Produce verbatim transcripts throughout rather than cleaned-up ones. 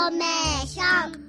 メーション。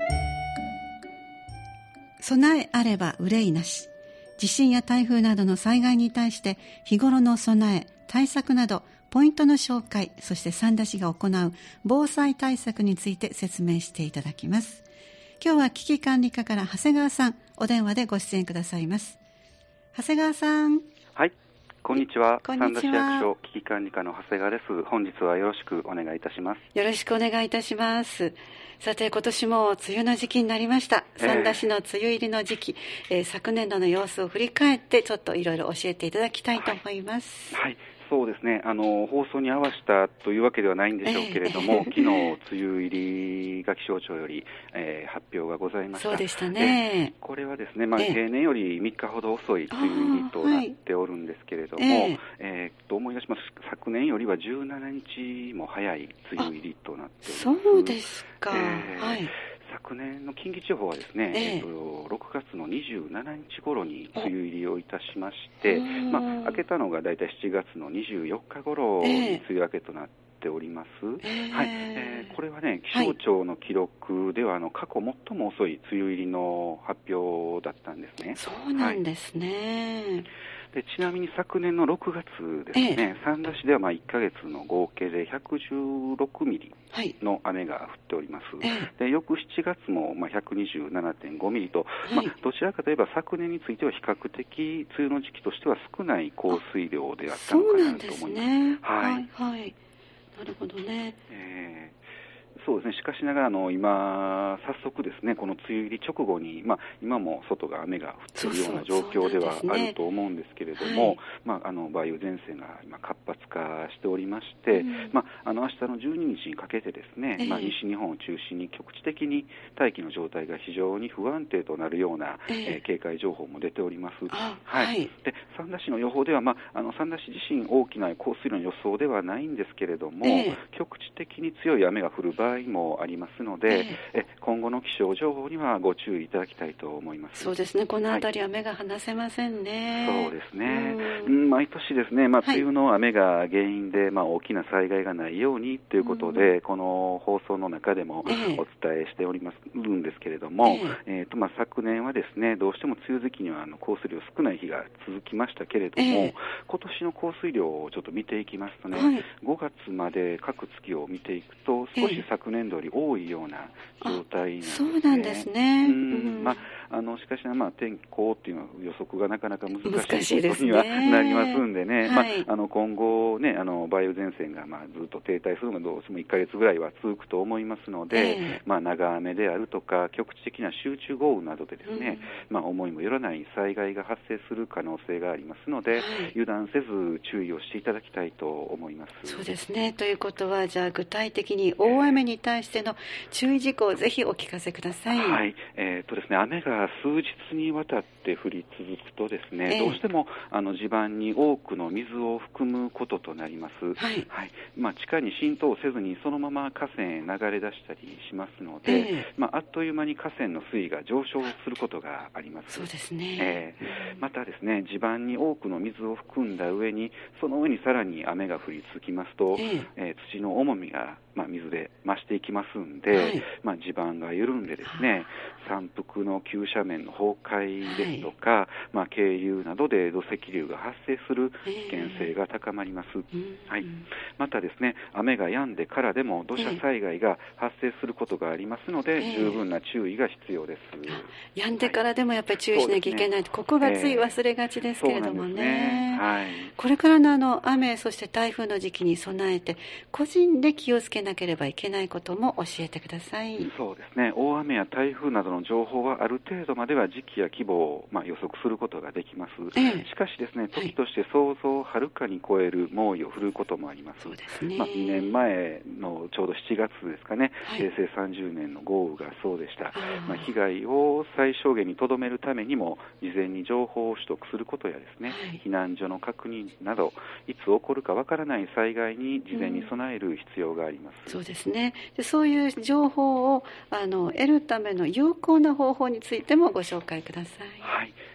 備えあれば憂いなし。地震や台風などの災害に対して日頃の備え、対策などポイントの紹介、そして三田市が行う防災対策について説明していただきます。今日は危機管理課から長谷川さん、お電話でご出演くださいます。長谷川さん。 はい、こんにちは。 こんにちは。 三田市役所危機管理課の長谷川です。本日はよろしくお願いいたします。 よろしくお願いいたします。さて、今年も梅雨の時期になりました。三田市の梅雨入りの時期、えー、昨年度の様子を振り返ってちょっといろいろ教えていただきたいと思います。 はい、はい、そうですね、あの放送に合わせたというわけではないんでしょうけれども、えー、昨日梅雨入りが気象庁より、えー、発表がございました。 そうでしたね。 これはですね、まあ、平年よりみっかほど遅い梅雨入りとなっておるんですけれども、はい、えー、と思い出します。昨年よりはじゅうしちにちも早い梅雨入りとなっております。 そうですか、 えー、 はい。 昨年の近畿地方はですね、えー、えー、とろくがつのにじゅうしちにち頃に梅雨入りをいたしまして、まあ、明けたのがだいたいしちがつのにじゅうよっか頃に梅雨明けとなっております。えーはい、えー、これはね、気象庁の記録では、はい、あの過去最も遅い梅雨入りの発表だったんですね。 そうなんですね。はい、 でちなみに昨年のろくがつですね、ええ、三田市ではまあいっかげつの合計でひゃくじゅうろくミリの雨が降っております。はい、で翌しちがつもまあひゃくにじゅうななてんごミリと、はい、まあ、どちらかといえば昨年については比較的梅雨の時期としては少ない降水量であったのかなと思います。そうなんですね。はい、はいはい、 なるほどね。 えーそうですね、しかしながらあの今早速ですね、この梅雨入り直後に、まあ、今も外が雨が降っているような状況ではあると思うんですけれども、まあ、あの梅雨前線が今活発化しておりまして、うん、まあ、あの明日のじゅうににちにかけてですね、えーまあ、西日本を中心に局地的に大気の状態が非常に不安定となるような、えーえー、警戒情報も出ております。はいはい、で三田市の予報では、まあ、あの三田市自身大きな降水量の予想ではないんですけれども、えー、局地的に強い雨が降る場合もありますので、えー、え今後の気象情報にはご注意いただきたいと思います。 そうですね、この辺りは目が離せませんね。 はい、そうですね、うん、毎年ですね、まあ、梅雨の雨が原因で、まあ、大きな災害がないようにということで、うん、この放送の中でもお伝えしております、えー、るんですけれども、えーえーとまあ、昨年はですね、どうしても梅雨時期にはあの降水量少ない日が続きましたけれども、えー、今年の降水量をちょっと見ていきますとね、はい、ごがつまで各月を見ていくと少し昨年度より多いような状態なんですね。 そうなんですね。うん、 まあ、あのしかし、まあ、天候っていうのは予測がなかなか難しいことにはなりますんでね、はい、まあ、あの今後ね、あの梅雨前線がまあずっと停滞するのがどうしてもいっかげつぐらいは続くと思いますので、えーまあ、長雨であるとか局地的な集中豪雨などでですね、うん、まあ、思いもよらない災害が発生する可能性がありますので、はい、油断せず注意をしていただきたいと思います。 そうですね。ということは、じゃあ具体的に大雨に対しての注意事項をぜひお聞かせください。 はい、えーとですね、雨が数日にわたって降り続くとですね、えー、どうしてもあの地盤に多くの水を含むこととなります。はいはい、まあ、地下に浸透せずにそのまま河川へ流れ出したりしますので、えーまあ、あっという間に河川の水位が上昇することがあります。 そうですね。 えー、またですね、地盤に多くの水を含んだ上にその上にさらに雨が降り続きますと、えーえー、土の重みが、まあ、水で増していきますんで、はい、まあ、地盤が緩んでですね、山腹の急斜面の崩壊ですとか、はい、まあ、渓流などで土石流が発生する危険性が高まります。えーはい、またですね、雨が止んでからでも土砂災害が発生することがありますので、えー、十分な注意が必要です。 止んでからでもやっぱり注意しなきゃいけない、はい、ここがつい忘れがちですけれどもね。えー、ね、はい、これからのあの雨、そして台風の時期に備えて個人で気をつけなければいけないことも教えてください。 そうですね、大雨や台風などの情報はある程度までは時期や規模を、まあ、予測することができます。ええ、しかしですね、時として想像をはるかに超える猛威を振るうこともあります。そうですね、まあ、にねんまえのちょうどしちがつですかね、はい、へいせいさんじゅうねんの豪雨がそうでした。まあ、被害を最小限にとどめるためにも事前に情報を取得することやですね、はい、避難所の確認などいつ起こるかわからない災害に事前に備える必要があります。 うん、そうですね。でそういう情報をあの得るための有効な方法についてもご紹介ください。 はい、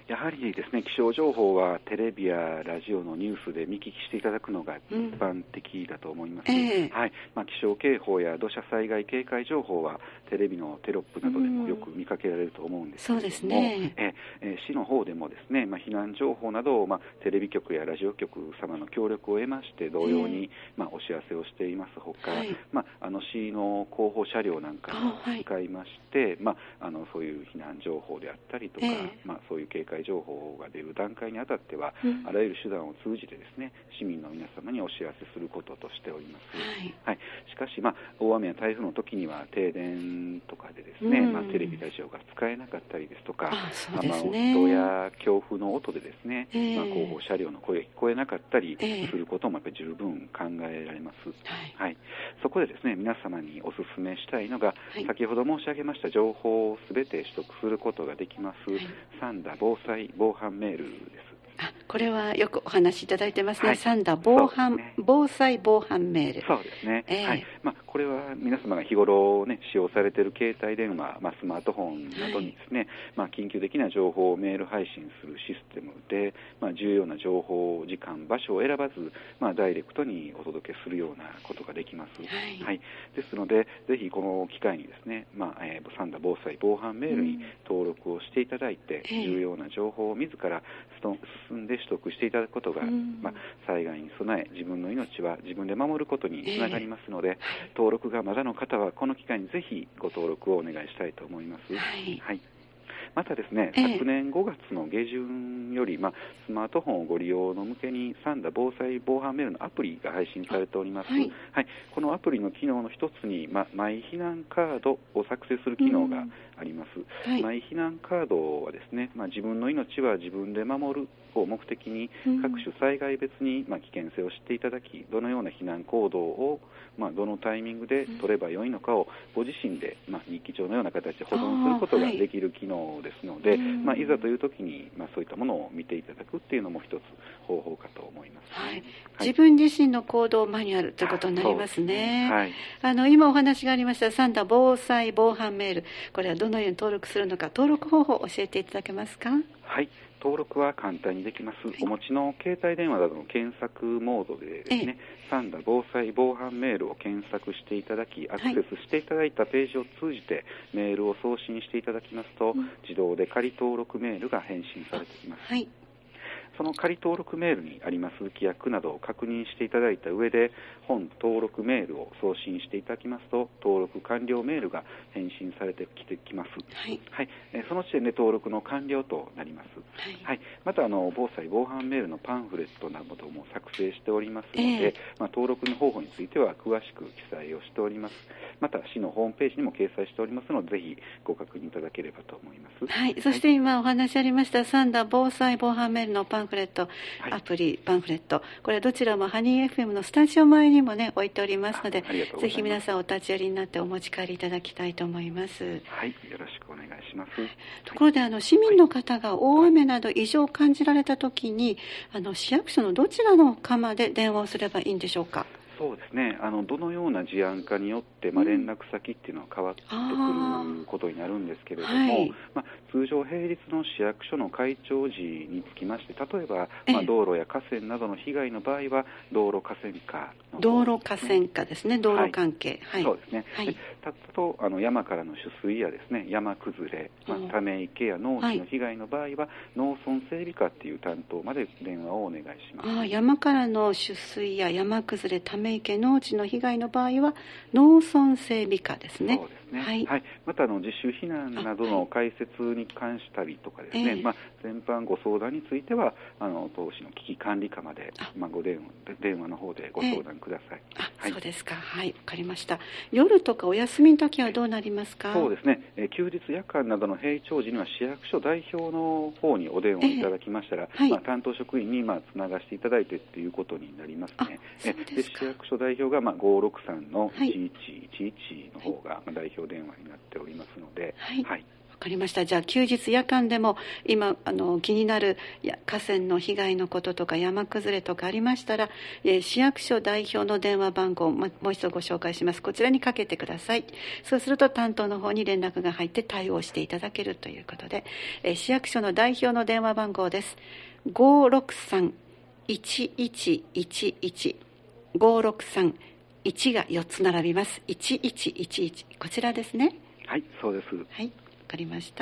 やはりですね、気象情報はテレビやラジオのニュースで見聞きしていただくのが一般的だと思います。うんえーはいまあ、気象警報や土砂災害警戒情報はテレビのテロップなどでもよく見かけられると思うんですけれども、そうですね、ええ市の方でもですね、まあ、避難情報などを、まあ、テレビ局やラジオ局様の協力を得まして同様に、えーまあ、お知らせをしていますほか、はいまあ、あの市の広報車両なんかも使いまして、はいまあ、あのそういう避難情報であったりとか、えーまあ、そういう警戒情報が出る段階にあたっては、うん、あらゆる手段を通じてですね、市民の皆様にお知らせすることとしております。はいはい、しかし、まあ、大雨や台風の時には停電とかでですね、うんまあ、テレビラジオが使えなかったりですとか、あそうですね、雨音や強風の音でですね、えーまあ、広報車両の声が聞こえなかったりすることもやっぱり十分考えられます。えーはいはい、そこでですね、皆様にお勧めしたいのが、はい、先ほど申し上げました情報をすべて取得することができます、はい、三田防災防犯メールです。 あ、これはよくお話しいただいてますね。はい、三田防犯、ね、防災防犯メール。 そうですね。えー、はい。まあこれは皆様が日頃ね使用されている携帯電話、まあスマートフォンなどにですね、はい、まあ緊急的な情報をメール配信するシステムで、まあ重要な情報、時間、場所を選ばず、まあダイレクトにお届けするようなことができます。はい。はい、ですのでぜひこの機会にですね、まあ、えー、三田防災防犯メールに登録をしていただいて、うん、重要な情報を自ら進んで取得していただくことが、うんまあ、災害に備え自分の命は自分で守ることにつながりますので、えー、登録がまだの方はこの機会にぜひご登録をお願いしたいと思います。はい、はい、またですね、えー、昨年ごがつの下旬より、まあ、スマートフォンをご利用の向けに三田防災防犯メールのアプリが配信されております。はいはい、このアプリの機能の一つに、ま、マイ避難カードを作成する機能があります。はい、マイ避難カードはですね、まあ、自分の命は自分で守るを目的に各種災害別に、まあ、危険性を知っていただき、どのような避難行動を、まあ、どのタイミングで取ればよいのかをご自身で、まあ、日記帳のような形で保存することができる機能ですので、はいまあ、いざという時に、まあ、そういったものを見ていただくっていうのも一つ方法かと思います。 はいはい、自分自身の行動マニュアルということになりますね。はい、あの今お話がありました三田防災防犯メール、これはどのように登録するのか、登録方法を教えていただけますか？ はい、登録は簡単にできます。はい、お持ちの携帯電話などの検索モードでですね、三田防災防犯メールを検索していただき、アクセスしていただいたページを通じてメールを送信していただきますと、うん、自動で仮登録メールが返信されてきます。はい、その仮登録メールにあります規約などを確認していただいた上で、本登録メールを送信していただきますと、登録完了メールが返信されてきてきます。はいはい、えー、その時点で登録の完了となります。はいはい、またあの防災防犯メールのパンフレットなども作成しておりますので、えーまあ、登録の方法については詳しく記載をしております。また市のホームページにも掲載しておりますので、ぜひご確認いただければと思います。 はい、そして今お話ありました三田防災防犯メールのパンフレット、はい、アプリパンフレット、これはどちらもハニー エフエム のスタジオ前にもね置いておりますので、ぜひ皆さんお立ち寄りになってお持ち帰りいただきたいと思います。 はい、よろしくお願いします。 ところであの市民の方が大雨など異常を感じられたときに、あの市役所のどちらの課で電話をすればいいんでしょうか？ そうですね、あのどのような事案かによって、まあ、連絡先っていうのは変わってくることになるんですけれども、はい、まあ、通常平日の市役所の開庁時につきまして、例えば、まあ、道路や河川などの被害の場合は道路河川課の、ね、 道路河川課ですね、道路関係、 はいはい、そうですね、はい、でたとあの山からの取水やですね、山崩れ、まあ、ため池や農地の被害の場合は、はい、農村整備課っていう担当まで電話をお願いします。 あ、山からの取水や山崩れ、ため池、農地の被害の場合は農村整備課ですね。 そうですね、はいはい、またあの自主避難などの開設に関したりとかですね、はい、まあ、全般ご相談についてはあの当市の危機管理課まで、まあ、ご電話電話の方でご相談ください。 えーあはい、そうですか、はい、わかりました。夜とかお休みの時はどうなりますか？ そうですね、えー、休日夜間などの平常時には市役所代表の方にお電話いただきましたら、えーはい、まあ、担当職員にまあつながしていただいてっていうことになりますね。 そうですか。 で市役所代表がまあごーろくさんのいちいちいちいちの方が代表電話になっておりますので、 はい、はい、わかりました。じゃあ休日夜間でも今あの気になる河川の被害のこととか山崩れとかありましたら、えー、市役所代表の電話番号をもう一度ご紹介します。こちらにかけてください。そうすると担当の方に連絡が入って対応していただけるということで、えー、市役所の代表の電話番号です。ごーろくさん いちいちいちいち ごーろくさん いちがよっつ並びます。いちいちいちいち、こちらですね。 はい、そうです。 はい、わかりました。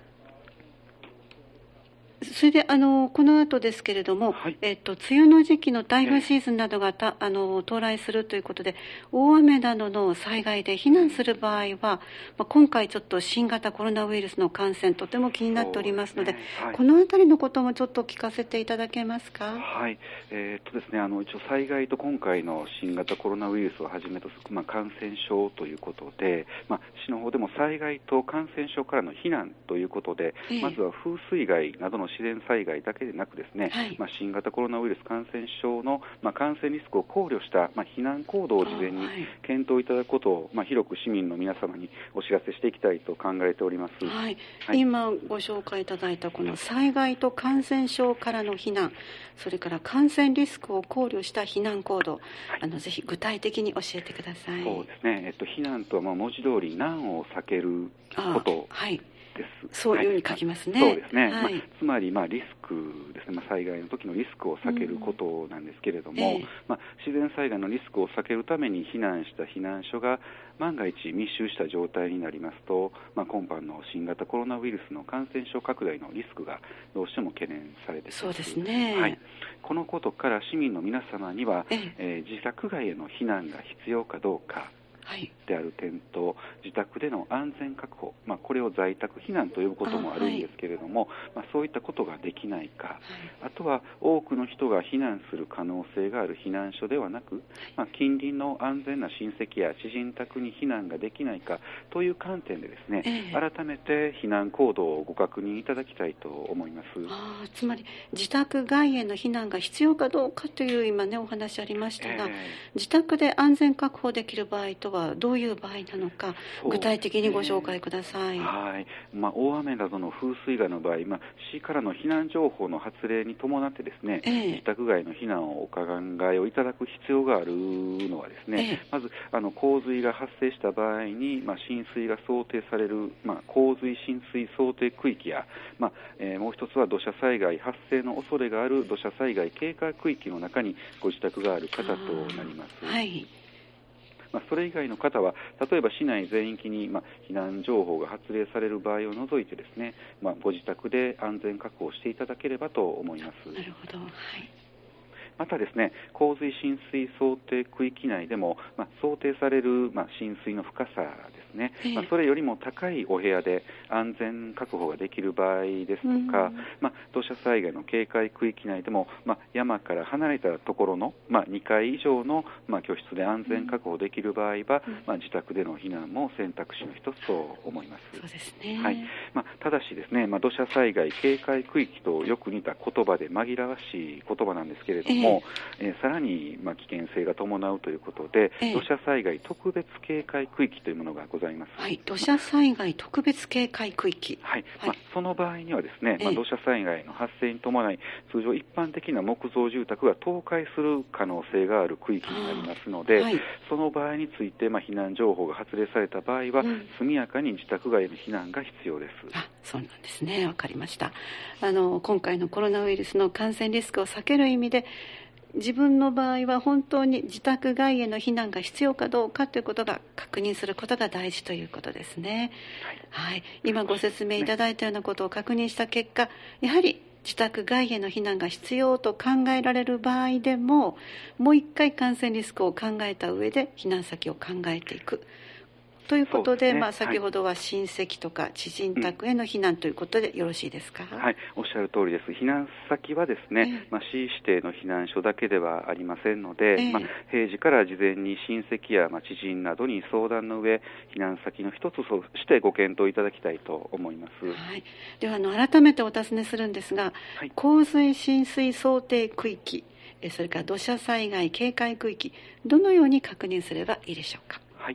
それであのこの後ですけれども、はい、えっと、梅雨の時期の台風シーズンなどがたあの到来するということで、大雨などの災害で避難する場合は、まあ、今回ちょっと新型コロナウイルスの感染とても気になっておりますので、で、ね、はい、このあたりのこともちょっと聞かせていただけますか。 はい、えー、っとですね、あの一応災害と今回の新型コロナウイルスをはじめとする、まあ、感染症ということで、まあ、市の方でも災害と感染症からの避難ということで、えー、まずは風水害などの自然災害だけでなくですね、はい、まあ、新型コロナウイルス感染症の、まあ、感染リスクを考慮した、まあ、避難行動を事前に検討いただくことを、まあ、広く市民の皆様にお知らせしていきたいと考えております。 はいはい、今ご紹介いただいたこの災害と感染症からの避難、それから感染リスクを考慮した避難行動、はい、あのぜひ具体的に教えてください。 そうですね、えっと、避難とはまあ文字通り難を避けることです。 そういうふうに書きますね。 はい、そうですね、はい、まあ、つまりまあリスクですね、まあ、災害の時のリスクを避けることなんですけれども、えーまあ、自然災害のリスクを避けるために避難した避難所が万が一密集した状態になりますと、まあ、今般の新型コロナウイルスの感染症拡大のリスクがどうしても懸念されています。 そうですね、 はい、このことから市民の皆様には、えーえー、自宅外への避難が必要かどうかである点と、自宅での安全確保、まあ、これを在宅避難と呼ぶこともあるんですけれども、はい、まあ、そういったことができないか、はい、あとは多くの人が避難する可能性がある避難所ではなく、まあ、近隣の安全な親戚や知人宅に避難ができないかという観点でですね、えー、改めて避難行動をご確認いただきたいと思います。 あ、つまり自宅外への避難が必要かどうかという今ねお話ありましたが、えー、自宅で安全確保できる場合とはどういう場合なのか、具体的にご紹介ください。 はい、まあ、大雨などの風水害の場合、まあ、市からの避難情報の発令に伴ってですね、えー、自宅外の避難をお考えをいただく必要があるのはですね、えー、まずあの洪水が発生した場合に、まあ、浸水が想定される、まあ、洪水浸水想定区域や、まあえー、もう一つは土砂災害発生の恐れがある土砂災害警戒区域の中にご自宅がある方となります。はい、まあ、それ以外の方は例えば市内全域に、まあ、避難情報が発令される場合を除いてですね、まあ、ご自宅で安全確保していただければと思います。 なるほど、はい。 またですね、洪水浸水想定区域内でも、まあ、想定される、まあ、浸水の深さですね、えーまあ、それよりも高いお部屋で安全確保ができる場合ですとか、まあ、土砂災害の警戒区域内でも、まあ、山から離れたところの、まあ、にかい以上の、まあ、居室で安全確保できる場合は、うんまあ、自宅での避難も選択肢の一つと思います。 そうですね、 はい。まあ、ただしですね、まあ、土砂災害警戒区域とよく似た言葉で紛らわしい言葉なんですけれども、もえー、さらに、まあ、危険性が伴うということで、えー、土砂災害特別警戒区域というものがございます。 はい、土砂災害特別警戒区域、 はいはい、まあ、その場合にはですね、まあ、土砂災害の発生に伴い通常一般的な木造住宅が倒壊する可能性がある区域になりますので、はい、その場合について、まあ、避難情報が発令された場合は、うん、速やかに自宅外への避難が必要です。 あ、そうなんですね、わかりました。あの今回のコロナウイルスの感染リスクを避ける意味で自分の場合は本当に自宅外への避難が必要かどうかということが確認することが大事ということですね。はい、はい、今ご説明いただいたようなことを確認した結果、やはり自宅外への避難が必要と考えられる場合でも、もう一回感染リスクを考えた上で避難先を考えていくということで、ね、まあ、先ほどは親戚とか知人宅への避難ということでよろしいですか。 うん、はい、おっしゃる通りです。避難先はですね、えーまあ、市指定の避難所だけではありませんので、えーまあ、平時から事前に親戚や、まあ、知人などに相談の上、避難先の一つとしてご検討いただきたいと思います。 はい、ではあの改めてお尋ねするんですが、はい、洪水浸水想定区域、それから土砂災害警戒区域、どのように確認すればいいでしょうか。 はい、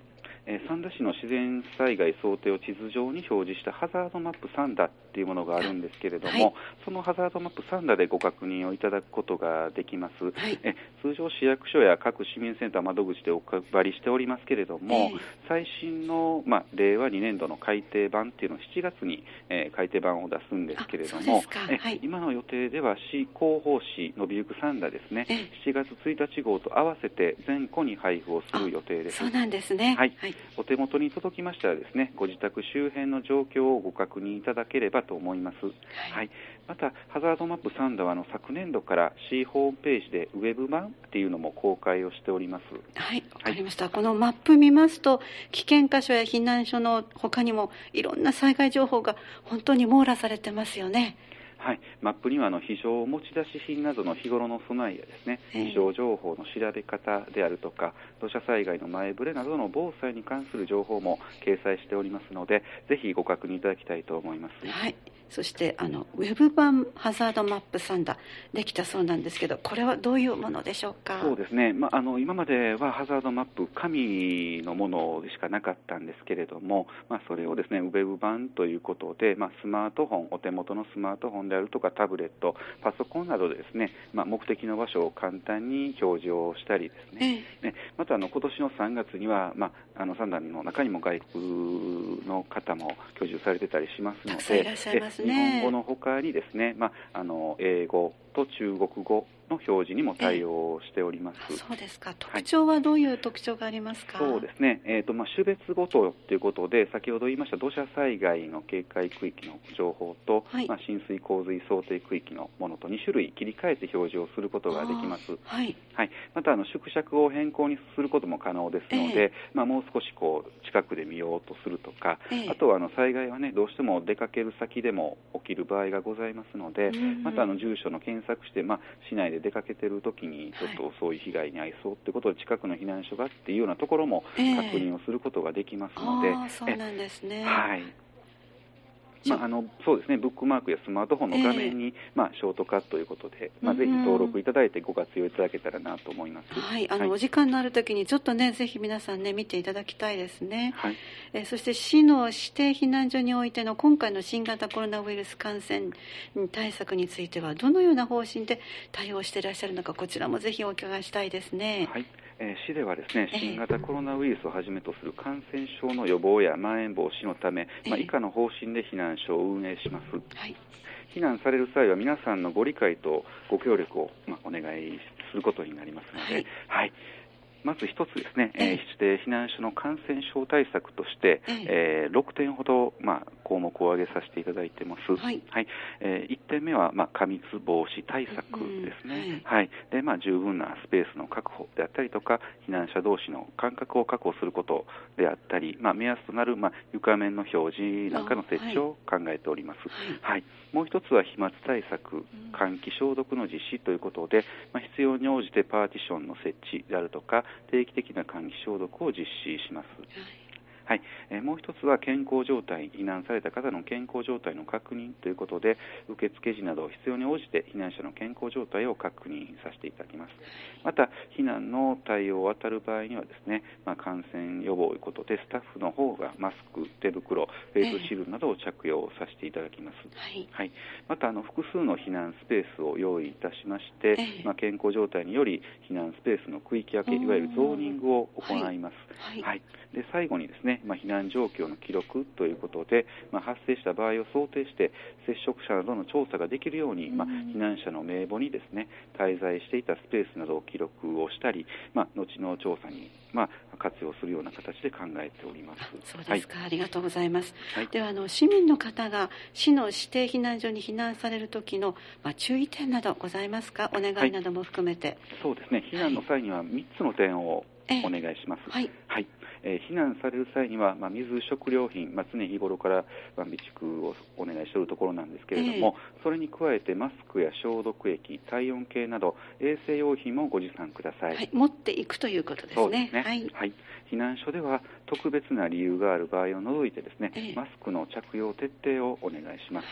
えー、三田市の自然災害想定を地図上に表示したハザードマップサンダっていうものがあるんですけれども、はい、そのハザードマップサンダでご確認をいただくことができます、はい、え通常市役所や各市民センター窓口でお配りしておりますけれども、えー、最新の、まあ、れいわにねんどの改訂版っていうのをしちがつに、えー、改訂版を出すんですけれども、え、はい、今の予定では市広報誌のびゆくサンダですね、えー、しちがつついたち号と合わせて全戸に配布をする予定です。 そうなんですね、 はいはい、お手元に届きましたらですね、ご自宅周辺の状況をご確認いただければと思います。はいはい、またハザードマップサンダはあの昨年度から市ホームページでウェブ版っていうのも公開をしております。 はい、わかりました、はい、このマップ見ますと危険箇所や避難所の他にもいろんな災害情報が本当に網羅されてますよね。 はい、マップにはあの非常持ち出し品などの日頃の備えやですね、気象情報の調べ方であるとか土砂災害の前触れなどの防災に関する情報も掲載しておりますので、ぜひご確認いただきたいと思います。 はい、そしてあのウェブ版ハザードマップサンダできたそうなんですけど、これはどういうものでしょうか。 そうですね、まあ、あの今まではハザードマップ紙のものでしかなかったんですけれども、まあ、それをですねウェブ版ということで、まあ、スマートフォンお手元のスマートフォンであるとかタブレットパソコンなどでですね、まあ、目的の場所を簡単に表示をしたりですね、ええ、またあの今年のさんがつには、まあ、あのサンダの中にも外国の方も居住されてたりしますので、 いらっしゃいますね、 日本語の他にですね、まあ、あの英語と中国語の表示にも対応しております。 えー、そうですか。特徴はどういう特徴がありますか。 はい、そうですね、えーとまあ、種別ごとということで先ほど言いました土砂災害の警戒区域の情報と、はい、まあ、浸水洪水想定区域のものとにしゅるい切り替えて表示をすることができます。はいはい、またあの縮尺を変更にすることも可能ですので、えーまあ、もう少しこう近くで見ようとするとか、えー、あとはあの災害は、ね、どうしても出かける先でも起きる場合がございますので、うんうん、またあの住所の検索して、まあ、市内で出かけているときにちょっとそういう被害に遭いそうということで近くの避難所がっていうようなところも確認をすることができますので、 えー、あそうなんですね。 はい、まあ、あのそうですね、ブックマークやスマートフォンの画面に、えーまあ、ショートカットということで、まあ、ぜひ登録いただいてご活用いただけたらなと思います。 はい、あの、はい、お時間のあるときにちょっとねぜひ皆さんね見ていただきたいですね。はい、えー、そして市の指定避難所においての今回の新型コロナウイルス感染対策についてはどのような方針で対応していらっしゃるのか、こちらもぜひお伺いしたいですね。 はい、えー、市ではですね、新型コロナウイルスをはじめとする感染症の予防やまん延防止のため、まあ、以下の方針で避難所を運営します。はい、避難される際は皆さんのご理解とご協力を、まあ、お願いすることになりますので、はいはい、まず一つですね、えー、指定避難所の感染症対策として、えー、ろくてんほど、まあ、項目を挙げさせていただいています。はいはい、えー、いってんめは、まあ、過密防止対策ですね。うんはいはい、でまあ、十分なスペースの確保であったりとか避難者同士の間隔を確保することであったり、まあ、目安となる、まあ、床面の表示なんかの設置を考えております。はいはい、もう一つは飛沫対策、換気消毒の実施ということで、まあ、必要に応じてパーティションの設置であるとか定期的な換気消毒を実施します。はい、えー、もう一つは健康状態、避難された方の健康状態の確認ということで、受付時など必要に応じて避難者の健康状態を確認させていただきます。また避難の対応を当たる場合にはですね、まあ、感染予防ということでスタッフの方がマスク、手袋、フェイスシールドなどを着用させていただきます。はいはい、またあの複数の避難スペースを用意いたしまして、まあ、健康状態により避難スペースの区域分け、いわゆるゾーニングを行います。はいはい、で最後にですね、まあ、避難状況の記録ということで、まあ、発生した場合を想定して接触者などの調査ができるように、まあ、避難者の名簿にですね滞在していたスペースなどを記録をしたり、まあ、後の調査に、まあ、活用するような形で考えております。 そうですか、はい、ありがとうございます。はい、ではあの市民の方が市の指定避難所に避難される時の、まあ、注意点などございますか。お願いなども含めて。はい、 そうですね、避難の際にはみっつの点をお願いします。はい、はい、えー、避難される際には、まあ、水、食料品、まあ、常日頃から、まあ、備蓄をお願いしているところなんですけれども、えー、それに加えてマスクや消毒液、体温計など衛生用品もご持参ください。 はい、持っていくということですね。 そうですね。 はいはい、避難所では特別な理由がある場合を除いてですね、えー、マスクの着用徹底をお願いします。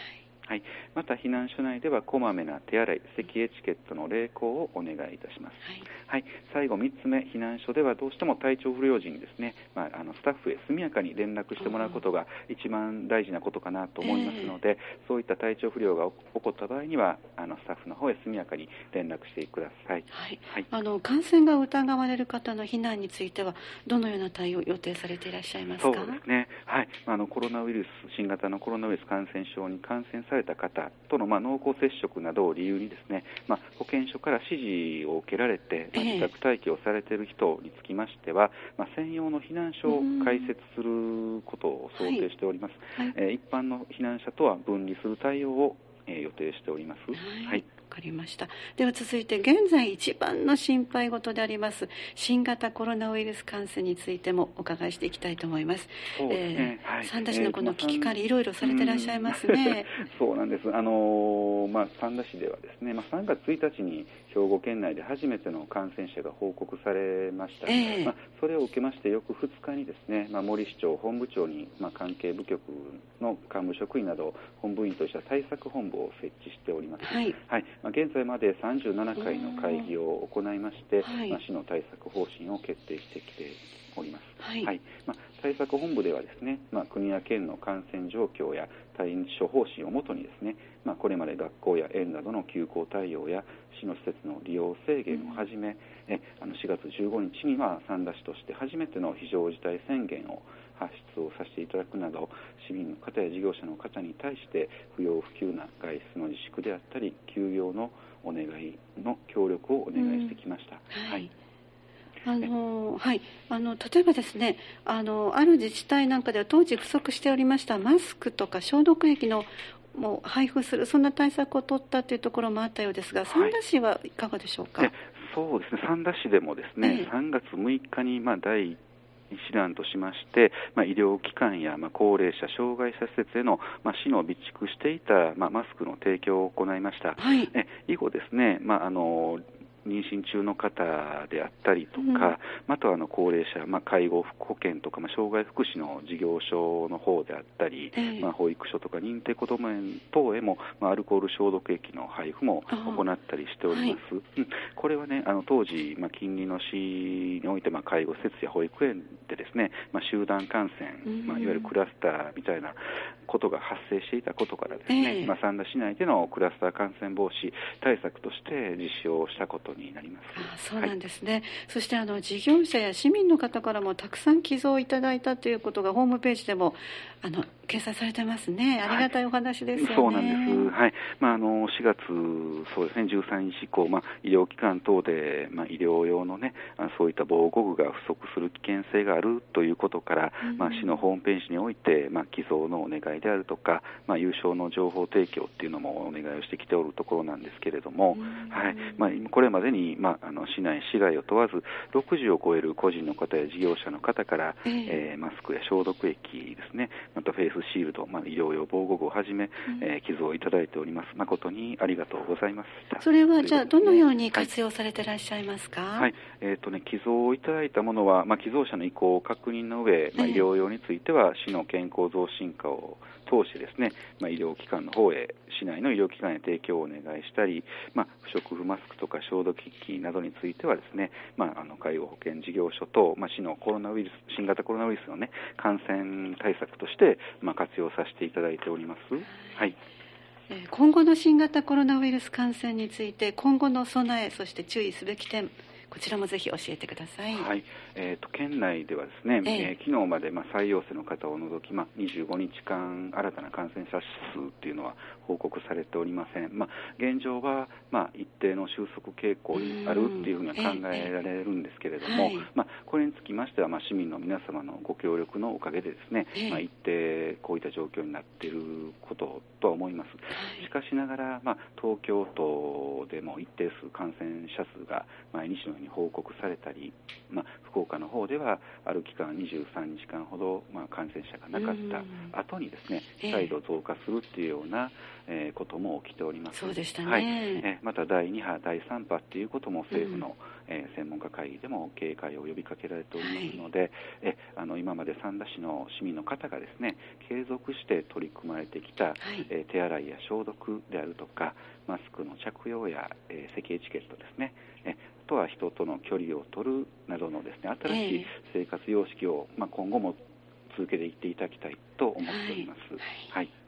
はい、また避難所内ではこまめな手洗い、咳エチケットの励行をお願いいたします。はい、はい、最後みっつめ、避難所ではどうしても体調不良時にですね、まあ、あのスタッフへ速やかに連絡してもらうことが一番大事なことかなと思いますので、えー、そういった体調不良が起こった場合にはあのスタッフの方へ速やかに連絡してください。 はいはい、あの感染が疑われる方の避難についてはどのような対応を予定されていらっしゃいますか？ そうですね、はい、あのコロナウイルス新型のコロナウイルス感染症に感染された方との、まあ、濃厚接触などを理由にですね、まあ、保健所から指示を受けられて、まあ、自宅待機をされている人につきましては、まあ、専用の避難所を開設することを想定しております。はいはい、えー、一般の避難者とは分離する対応を、えー、予定しております。はい、はい、 わかりました。では続いて現在一番の心配事であります新型コロナウイルス感染についてもお伺いしていきたいと思います。 そうですね、えーはい、 三田市のこの危機管理、えー、いろいろされていらっしゃいますね。 そうなんです。あのーまあ、三田市ではですね、まあ、さんがつついたちに兵庫県内で初めての感染者が報告されました。えーまあ、それを受けまして翌ふつかにですね、まあ、森市長本部長に、まあ、関係部局の幹部職員など本部員とした対策本部を設置しております。はい、はい、まあ、現在までさんじゅうななかいの会議を行いまして、はい、まあ、市の対策方針を決定してきております。はいはい、まあ、対策本部ではですね、まあ、国や県の感染状況や対処方針をもとにですね、まあ、これまで学校や園などの休校対応や市の施設の利用制限をはじめ、うん、えあのしがつじゅうごにちには三田市として初めての非常事態宣言を発出をさせていただくなど、市民の方や事業者の方に対して不要不急な外出の自粛であったり休業のお願いの協力をお願いしてきました。うん、はい、 あのはい、あの例えばですね、あのある自治体なんかでは当時不足しておりましたマスクとか消毒液のもう配布する、そんな対策を取ったというところもあったようですが、三田市はいかがでしょうか？ はい、そうですね、三田市でもですね、ええ、さんがつむいかに、まあ、第一弾としまして、まあ、医療機関や、まあ、高齢者、障害者施設への、まあ、市の備蓄していた、まあ、マスクの提供を行いました。はい、え以後ですね、まあ、あの妊娠中の方であったりとか、うん、あとはあの高齢者、まあ、介護保険とか、まあ、障害福祉の事業所の方であったり、えーまあ、保育所とか認定こども園等へも、まあ、アルコール消毒液の配布も行ったりしております。はい、うん、これはね、あの当時、まあ、近隣の市において、まあ、介護施設や保育園でですね、まあ、集団感染、うんまあ、いわゆるクラスターみたいなことが発生していたことからですね、えーまあ、三田市内でのクラスター感染防止対策として実施をしたことになります。 あ、そうなんですね。はい、そしてあの事業者や市民の方からもたくさん寄贈いただいたということがホームページでもあの掲載されてますね。ありがたいお話ですよね。はい、 そうなんです。はい。まあ、あのしがつそうですねじゅうさんにち以降、まあ、医療機関等で、まあ、医療用のねそういった防護具が不足する危険性があるということから、うんまあ、市のホームページにおいて、まあ、寄贈のお願いであるとか、まあ、有償の情報提供っていうのもお願いをしてきておるところなんですけれども、うんはいまあ、これまでに、まあ、あの市内市外を問わずろくじゅうを超える個人の方や事業者の方から、えーえー、マスクや消毒液ですね、またフェイスシールド、まあ、医療用防護具をはじめ、うんえー、寄贈いただいております。誠にありがとうございます。 それはじゃあどのように活用されていらっしゃいますか？ はい、えーとね、寄贈いただいたものは、まあ、寄贈者の意向を確認の上、まあ、医療用については市の健康増進課を通してですね、まあ、医療機関の方へ市内の医療機関へ提供をお願いしたり、まあ、不織布マスクとか消毒機器などについてはですね、まあ、あの介護保険事業所と、まあ、市のコロナウイルス新型コロナウイルスの、ね、感染対策として、まあ、活用させていただいております。はい、 今後の新型コロナウイルス感染について今後の備え、そして注意すべき点、こちらもぜひ教えてください。 はい、えーと、県内ではですね、えーえー、昨日まで、まあ、最陽性の方を除き、まあ、にじゅうごにちかん新たな感染者数というのは報告されておりません。まあ、現状は、まあ、一定の収束傾向にあるというふうには考えられるんですけれども、えーえーはいまあ、これにつきましては、まあ、市民の皆様のご協力のおかげでですね、えーまあ、一定こういった状況になっていることとは思います。しかしながら、まあ、東京都でも一定数感染者数が毎日のように報告されたり、まあ、福岡の方ではある期間にじゅうさんにちかんほど、まあ、感染者がなかった後にですね、再度増加するっていうような、えー、ことも起きております。 そうでしたね。 はい、えまただいに波だいさん波っていうことも政府の、 えー、専門家会議でも警戒を呼びかけられておりますので、はい、えあの今まで三田市の市民の方がですね継続して取り組まれてきた、はい、えー、手洗いや消毒であるとかマスクの着用や、えー、咳エチケットですね、えあとは人との距離を取るなどのですね新しい生活様式を、まあ、今後も続けていっていただきたいと思っております。はいはい、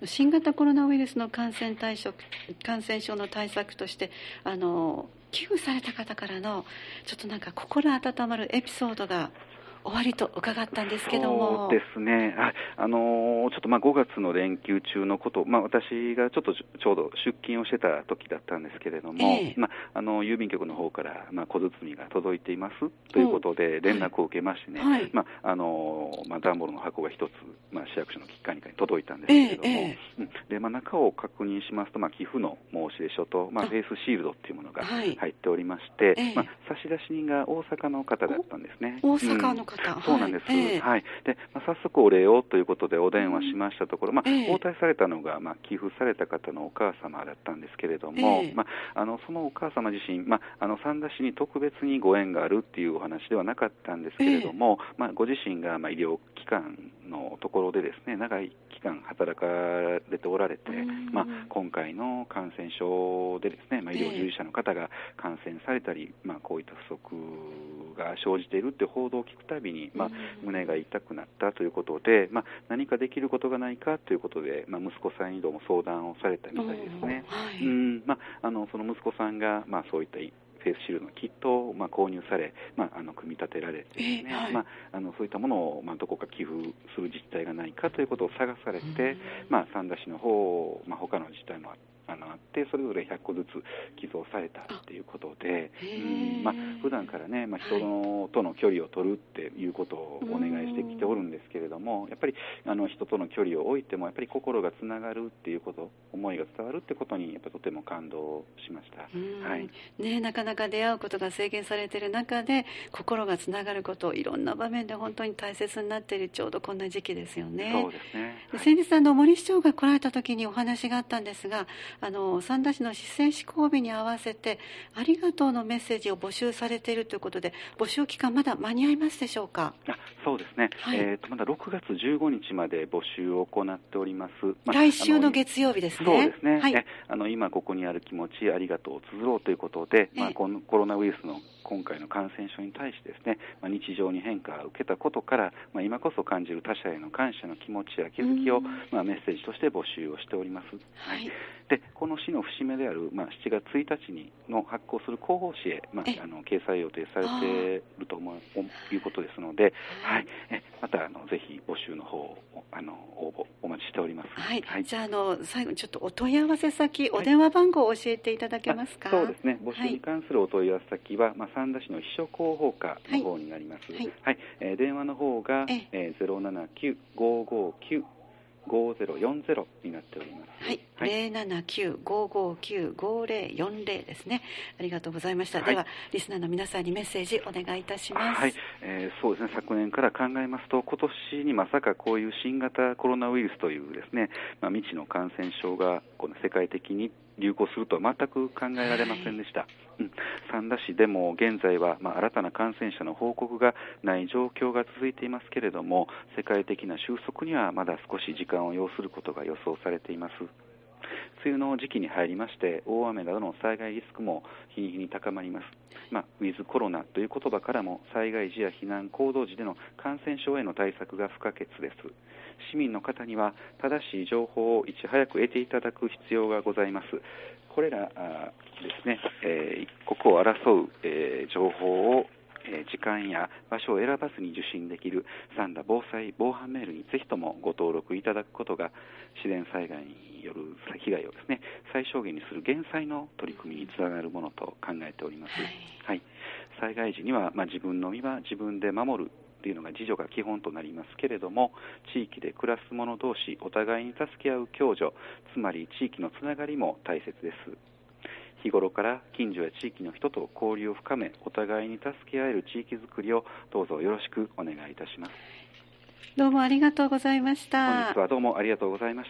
新型コロナウイルスの感染対策、感染症の対策としてあの寄付された方からのちょっとなんか心温まるエピソードが終わりと伺ったんですけども。 そうですね、あ、あのー、ちょっとまあごがつの連休中のこと、まあ、私がちょっとちょうど出勤をしてた時だったんですけれども、えーまあ、あの郵便局の方からまあ小包が届いていますということで連絡を受けましてね、はい、まああのーまあ、段ボールの箱が一つ、まあ、市役所の機関に届いたんですけれども、えーえー、でまあ、中を確認しますと、まあ、寄付の申し出書と、まあ、フェイスシールドっていうものが入っておりまして、はい、えーまあ、差出人が大阪の方だったんですね。 大阪の方、 うん、そうなんです、はいえーはい、でまあ、早速お礼をということでお電話しましたところ、まあえー、応対されたのが、まあ、寄付された方のお母様だったんですけれども、えーまあ、あのそのお母様自身、まあ、あの三田市に特別にご縁があるっていうお話ではなかったんですけれども、えーまあ、ご自身が、まあ、医療機関のところでですね長い期間働かれておられて、まあ、今回の感染症でですね、まあ、医療従事者の方が感染されたり、まあ、こういった不足が生じているという報道を聞くたびに、まあ、胸が痛くなったということで、まあ、何かできることがないかということで、まあ、息子さんにどうも相談をされたみたいですね。はい、うんまあ、あのその息子さんが、まあ、そういったフェイスシールドのキットを、まあ、購入され、まあ、あの組み立てられてですね、えーはいまあ、あのそういったものを、まあ、どこか寄付する自治体がないかということを探されて、まあ、三田市の方、まあ、他の自治体もあってあのあってそれぞれひゃっこずつ寄贈されたということで、うんまあ、普段からね、まあ、人のとの距離を取るっていうことをお願いしてきておるんですけれども、やっぱりあの人との距離を置いてもやっぱり心がつながるっていうこと、思いが伝わるってことにやっぱとても感動しました。はいね、なかなか出会うことが制限されている中で心がつながること、いろんな場面で本当に大切になっているちょうどこんな時期ですよね。 そうですね、はい、 先日あの森市長が来られた時にお話があったんですが、あの三田市の市政施行日に合わせてありがとうのメッセージを募集されているということで、募集期間まだ間に合いますでしょうか。 あそうですね、はいえー、とまだろくがつじゅうごにちまで募集を行っております、まあ、 来週の月曜日ですね。 そうですね、 はい、 えあの今ここにある気持ちありがとうを綴ろうということで、まあ、このコロナウイルスの今回の感染症に対してですね、まあ、日常に変化を受けたことから、まあ、今こそ感じる他者への感謝の気持ちや気づきを、まあ、メッセージとして募集をしております。はい、でこの市の節目である、まあ、しちがつついたちにの発行する広報誌へ、まあ、あの掲載予定されていると思ういうことですので、はい、えまたあのぜひ募集の方をあの応募お待ちしております。 はいはい、じゃあ、あの最後にちょっとお問い合わせ先、お電話番号を教えていただけますか。 そうですね、募集に関するお問い合わせ先は、はいまあ、三田市の秘書広報課の方になります。はいはいえー、電話の方が、えー、ゼロななきゅう ごーごーきゅう ごーぜろよんぜろになっております。 はい、はい、ゼロななきゅう ごーごーきゅう ごーぜろよんぜろですね。ありがとうございました。はい、ではリスナーの皆さんにメッセージお願いいたします。 はい、えー、そうですね。昨年から考えますと、今年にまさかこういう新型コロナウイルスというですね、まあ、未知の感染症がこの世界的に流行するとは全く考えられませんでした。はいうん、三田市でも現在は、まあ、新たな感染者の報告がない状況が続いていますけれども、世界的な収束にはまだ少し時間を要することが予想されています。梅雨の時期に入りまして、大雨などの災害リスクも日に日に高まります。まあ、ウィズコロナという言葉からも、災害時や避難行動時での感染症への対策が不可欠です。市民の方には正しい情報をいち早く得ていただく必要がございます。これらですね、えー、一刻を争う、えー、情報を時間や場所を選ばずに受信できる三田防災防犯メールにぜひともご登録いただくことが、自然災害による被害をですね最小限にする減災の取り組みにつながるものと考えております。はいはい、災害時には、まあ、自分の身は自分で守るというのが自助が基本となりますけれども、地域で暮らす者同士お互いに助け合う共助、つまり地域のつながりも大切です。日頃から近所や地域の人と交流を深め、お互いに助け合える地域づくりをどうぞよろしくお願いいたします。 どうもありがとうございました。 本日はどうもありがとうございました。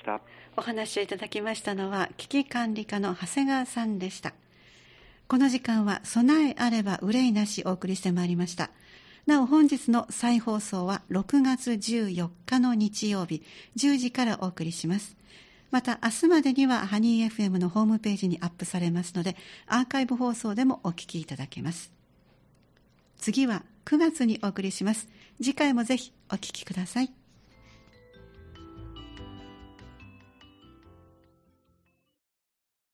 お話をいただきましたのは危機管理課の長谷川さんでした。 この時間は備えあれば憂いなしお送りしてまいりました。なお本日の再放送はろくがつじゅうよっかの日曜日じゅうじからお送りします。また明日までにはハニー エフエム のホームページにアップされますので、アーカイブ放送でもお聞きいただけます。次はくがつにお送りします。次回もぜひお聞きください。